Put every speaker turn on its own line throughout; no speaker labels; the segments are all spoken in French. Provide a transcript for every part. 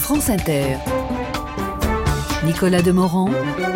France Inter. Nicolas Demorand,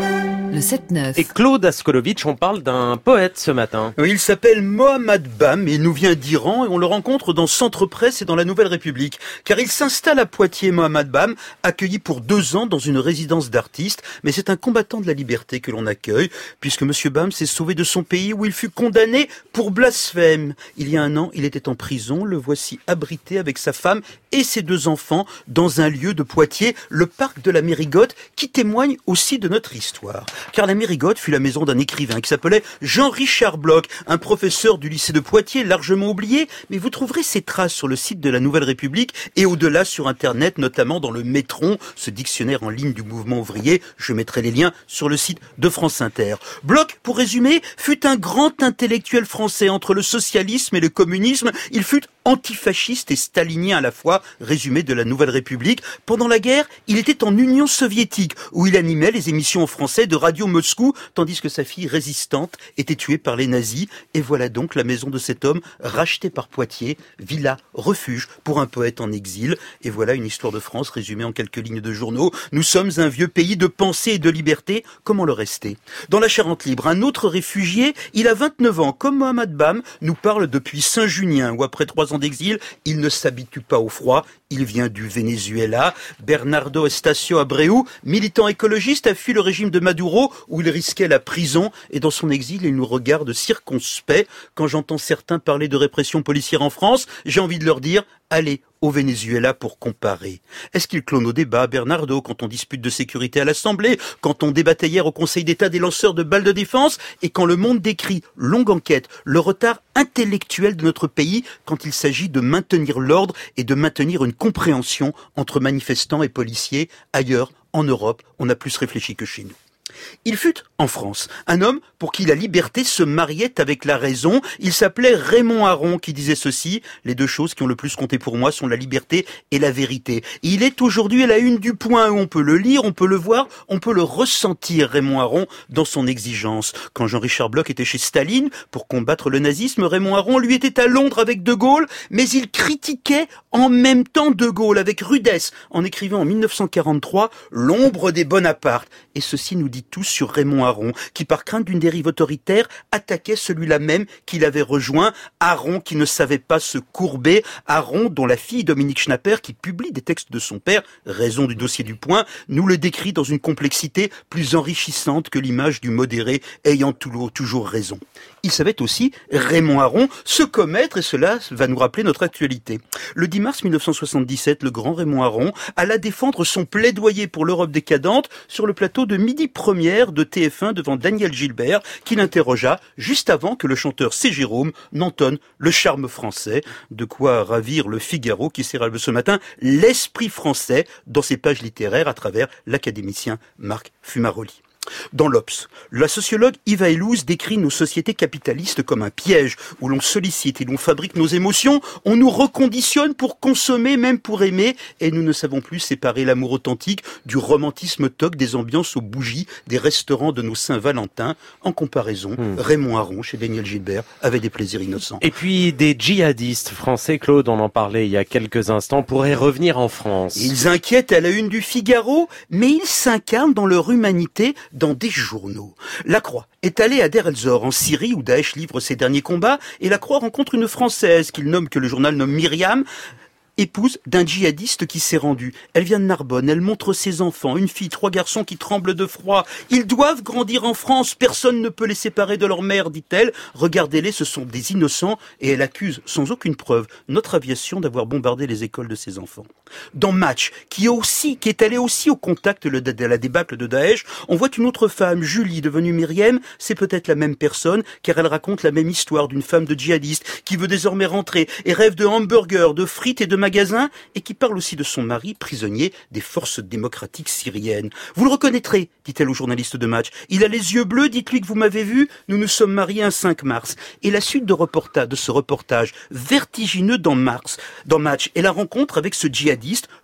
le 7-9.
Et Claude Askolovitch, on parle d'un poète ce matin.
Il s'appelle Mohammad Bam et il nous vient d'Iran et on le rencontre dans Centre Presse et dans la Nouvelle République. Car il s'installe à Poitiers, Mohammad Bam, accueilli pour 2 ans dans une résidence d'artistes. Mais c'est un combattant de la liberté que l'on accueille, puisque Monsieur Bam s'est sauvé de son pays où il fut condamné pour blasphème. Il y a 1 an, il était en prison. Le voici abrité avec sa femme et ses 2 enfants dans un lieu de Poitiers, le parc de la Mérigote, qui témoigne aussi de notre histoire. Car la Mérigote fut la maison d'un écrivain qui s'appelait Jean-Richard Bloch, un professeur du lycée de Poitiers, largement oublié, mais vous trouverez ses traces sur le site de la Nouvelle République et au-delà sur Internet, notamment dans le Métron, ce dictionnaire en ligne du mouvement ouvrier. Je mettrai les liens sur le site de France Inter. Bloch, pour résumer, fut un grand intellectuel français entre le socialisme et le communisme. Il fut antifasciste et stalinien à la fois, résumé de la Nouvelle République. Pendant la guerre, il était en Union soviétique, où il animait les émissions en français de Radio Moscou, tandis que sa fille résistante était tuée par les nazis. Et voilà donc la maison de cet homme, rachetée par Poitiers, villa, refuge pour un poète en exil. Et voilà une histoire de France résumée en quelques lignes de journaux. Nous sommes un vieux pays de pensée et de liberté, comment le rester? Dans la Charente libre, un autre réfugié, il a 29 ans, comme Mohammad Bam, nous parle depuis Saint-Junien, où après 3 ans d'exil, il ne s'habitue pas au froid. Il vient du Venezuela. Bernardo Estacio Abreu, militant écologiste, a fui le régime de Maduro où il risquait la prison. Et dans son exil, il nous regarde circonspect. Quand j'entends certains parler de répression policière en France, j'ai envie de leur dire « Allez au Venezuela pour comparer ». Est-ce qu'il clone au débat, Bernardo, quand on dispute de sécurité à l'Assemblée, quand on débattait hier au Conseil d'État des lanceurs de balles de défense, et quand Le Monde décrit, longue enquête, le retard intellectuel de notre pays quand il s'agit de maintenir l'ordre et de maintenir une compréhension entre manifestants et policiers. Ailleurs, en Europe, on a plus réfléchi que chez nous. Il fut, en France, un homme pour qui la liberté se mariait avec la raison. Il s'appelait Raymond Aron, qui disait ceci: « Les 2 choses qui ont le plus compté pour moi sont la liberté et la vérité ». Il est aujourd'hui à la une du Point, où on peut le lire, on peut le voir, on peut le ressentir, Raymond Aron, dans son exigence. Quand Jean-Richard Bloch était chez Staline pour combattre le nazisme, Raymond Aron, lui, était à Londres avec De Gaulle, mais il critiquait en même temps De Gaulle avec rudesse, en écrivant en 1943 « L'ombre des Bonaparte ». Et ceci nous dit tout sur Raymond Aron, qui par crainte d'une dérive autoritaire attaquait celui-là même qu'il avait rejoint. Aron qui ne savait pas se courber, Aron dont la fille Dominique Schnapper, qui publie des textes de son père, raison du dossier du Point, nous le décrit dans une complexité plus enrichissante que l'image du modéré ayant toujours raison. Il savait aussi, Raymond Aron, se commettre, et cela va nous rappeler notre actualité. Le 10 mars 1977, le grand Raymond Aron alla défendre son plaidoyer pour l'Europe décadente sur le plateau de Midi Première de TF1 devant Daniel Gilbert, qui l'interrogea juste avant que le chanteur C. Jérôme n'entonne le charme français. De quoi ravir le Figaro qui célèbre ce matin l'esprit français dans ses pages littéraires à travers l'académicien Marc Fumaroli. Dans l'Obs, la sociologue Yves Aylouz décrit nos sociétés capitalistes comme un piège où l'on sollicite et l'on fabrique nos émotions, on nous reconditionne pour consommer, même pour aimer, et nous ne savons plus séparer l'amour authentique du romantisme toc des ambiances aux bougies des restaurants de nos Saint-Valentin. En comparaison, Raymond Aron chez Daniel Gilbert avait des plaisirs innocents.
Et puis des djihadistes français, Claude, on en parlait il y a quelques instants, pourraient revenir en France.
Ils inquiètent à la une du Figaro, mais ils s'incarnent dans leur humanité dans des journaux. La Croix est allée à Der el-Zor, en Syrie, où Daesh livre ses derniers combats, et La Croix rencontre une Française que le journal nomme Myriam, épouse d'un djihadiste qui s'est rendu. Elle vient de Narbonne, elle montre ses enfants, une fille, 3 garçons qui tremblent de froid. Ils doivent grandir en France, personne ne peut les séparer de leur mère, dit-elle. Regardez-les, ce sont des innocents, et elle accuse, sans aucune preuve, notre aviation d'avoir bombardé les écoles de ses enfants. Dans Match, qui est allé aussi au contact de la débâcle de Daesh, on voit une autre femme, Julie, devenue Myriam. C'est peut-être la même personne, car elle raconte la même histoire d'une femme de djihadiste qui veut désormais rentrer et rêve de hamburgers, de frites et de magasin, et qui parle aussi de son mari, prisonnier des forces démocratiques syriennes. Vous le reconnaîtrez, dit-elle au journaliste de Match. Il a les yeux bleus, dites-lui que vous m'avez vu, nous nous sommes mariés un 5 mars. Et la suite de ce reportage vertigineux dans Match, est la rencontre avec ce djihadiste,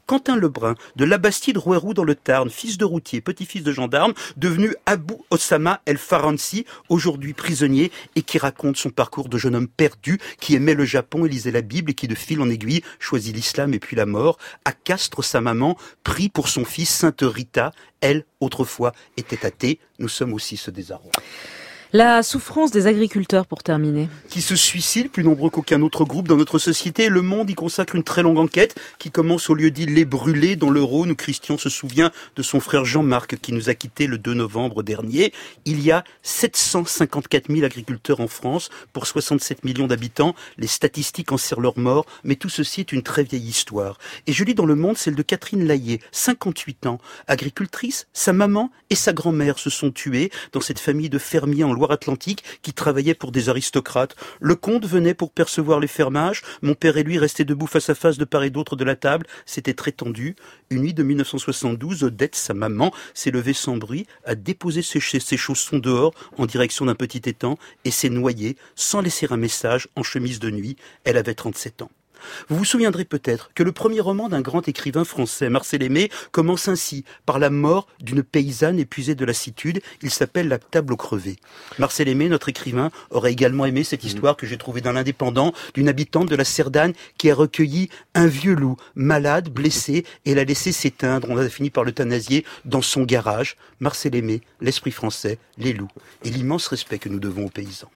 Quentin Lebrun, de Labastide Rouerou dans le Tarn, fils de routier, petit-fils de gendarme, devenu Abou Osama El Faransi, aujourd'hui prisonnier, et qui raconte son parcours de jeune homme perdu, qui aimait le Japon et lisait la Bible, et qui de fil en aiguille choisit l'islam et puis la mort. À Castres, sa maman prie pour son fils, Sainte Rita. Elle, autrefois, était athée. Nous sommes aussi ce désarroi.
La souffrance des agriculteurs, pour terminer.
Qui se suicident, plus nombreux qu'aucun autre groupe dans notre société. Le Monde y consacre une très longue enquête qui commence au lieu-dit Les Brûlés dans le Rhône, où Christian se souvient de son frère Jean-Marc qui nous a quittés le 2 novembre dernier. Il y a 754 000 agriculteurs en France pour 67 millions d'habitants. Les statistiques en serrent leur mort, mais tout ceci est une très vieille histoire. Et je lis dans Le Monde celle de Catherine Laillé, 58 ans, agricultrice. Sa maman et sa grand-mère se sont tuées dans cette famille de fermiers en Loire-Atlantique qui travaillaient pour des aristocrates. Le comte venait pour percevoir les fermages. Mon père et lui restaient debout face à face de part et d'autre de la table. C'était très tendu. Une nuit de 1972, Odette, sa maman, s'est levée sans bruit, a déposé ses chaussons dehors en direction d'un petit étang et s'est noyée sans laisser un message en chemise de nuit. Elle avait 37 ans. Vous vous souviendrez peut-être que le premier roman d'un grand écrivain français, Marcel Aimé, commence ainsi, par la mort d'une paysanne épuisée de lassitude. Il s'appelle La table aux crevés. Marcel Aimé, notre écrivain, aurait également aimé cette histoire que j'ai trouvée dans l'Indépendant, d'une habitante de la Cerdagne qui a recueilli un vieux loup, malade, blessé, et l'a laissé s'éteindre. On a fini par l'euthanasier dans son garage. Marcel Aimé, l'esprit français, les loups, et l'immense respect que nous devons aux paysans.